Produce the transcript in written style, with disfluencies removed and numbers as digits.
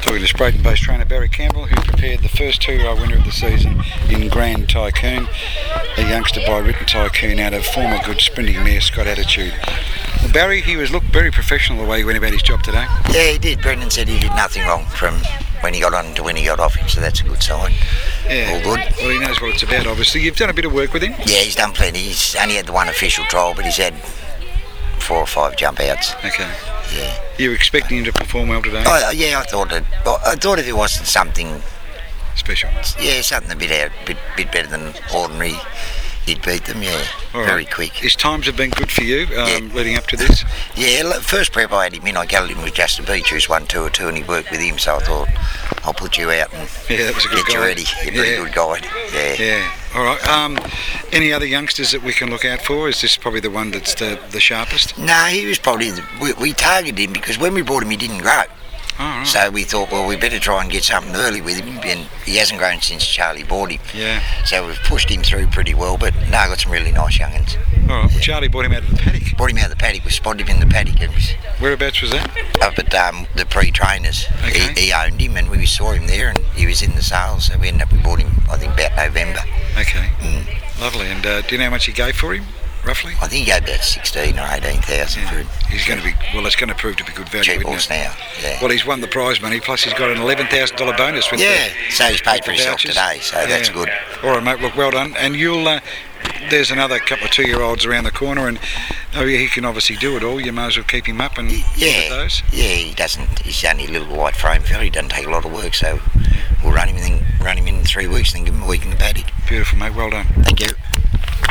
Talking to Spreyton-based trainer Barry Campbell, who prepared the first 2-year-old winner of the season in Grand Tycoon, a youngster by Written Tycoon out of former good sprinting mare Scott Attitude. Well, Barry, he looked very professional the way he went about his job today. Yeah, he did. Brendan said he did nothing wrong from when he got on to when he got off him, so that's a good sign. Yeah. All good. Well, he knows what it's about, obviously. You've done a bit of work with him? Yeah, he's done plenty. He's only had the one official trial, but he's had 4 or 5 jump outs. Okay. Yeah. You were expecting him to perform well today? Oh, yeah, I thought if it wasn't something Special. Yeah, something a bit better than ordinary, he'd beat them. Yeah, All right. very quick. His times have been good for you, Yeah. leading up to this. Yeah, first prep I had him in, I gathered him with Justin Beach, who's won 2 or 2, and he worked with him, so I thought, I'll put you out and Yeah, that was a good get you guide. ready. You're a very good guide. Yeah. Yeah. All right. Any other youngsters that we can look out for? Is this probably the one that's the sharpest? No, he was probably, we targeted him because when we brought him he didn't grow. Oh, right. So we thought, well, we better try and get something early with him, and he hasn't grown since Charlie bought him. Yeah. So we've pushed him through pretty well, but no, got some really nice young'uns. All right. Well, Charlie brought him out of the paddock. Brought him out of the paddock, we spotted him in the paddock. It was Whereabouts was that? up at the pre-trainers. Okay. He owned him, and we saw him there, and he was in the sales, so we bought him, I think, about November. Okay. Lovely. And do you know how much he gave for him, roughly? I think he gave about 16 or 18,000 for him. He's going to be, well, it's going to prove to be good value, Cheap isn't horse it? now, yeah. Well, he's won the prize money, plus he's got an $11,000 bonus with Yeah, the, so he's paid with for the himself vouchers. today, so that's good. All right, mate. Look, well done. And you'll. There's another couple of 2-year-olds around the corner, and he can obviously do it all. You may as well keep him up and look at Yeah, those. yeah, he doesn't. He's only a little white frame fella. He doesn't take a lot of work, so we'll run him in 3 weeks, and then give him a week in the paddock. Beautiful, mate. Well done. Thank you.